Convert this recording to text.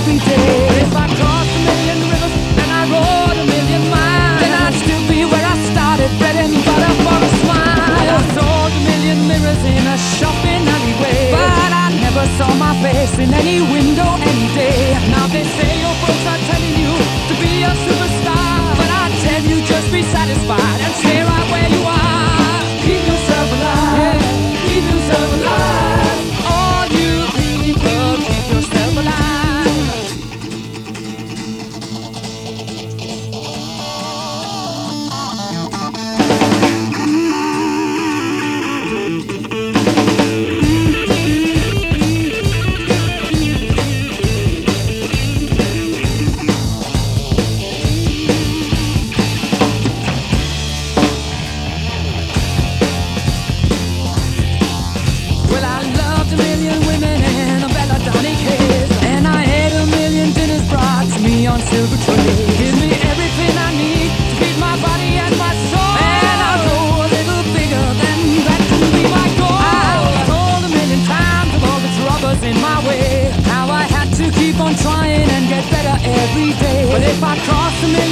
every day. If I crossed a million rivers and I rode a million miles, then I'd still be where I started, bread and butter for a smile. I sold a million mirrors in a shopping alleyway, but I never saw my face in any window any day. Now they say your folks are telling you to be a superstar, but I tell you just be satisfied and stay right where you are. Keep yourself alive, keep yourself alive. All you people, keep yourself alive. On silver tray, give me everything I need to feed my body and my soul, and I'll go a little bigger than that can be my goal. I've told a million times of all the troubles in my way, how I had to keep on trying and get better every day. But if I cross a million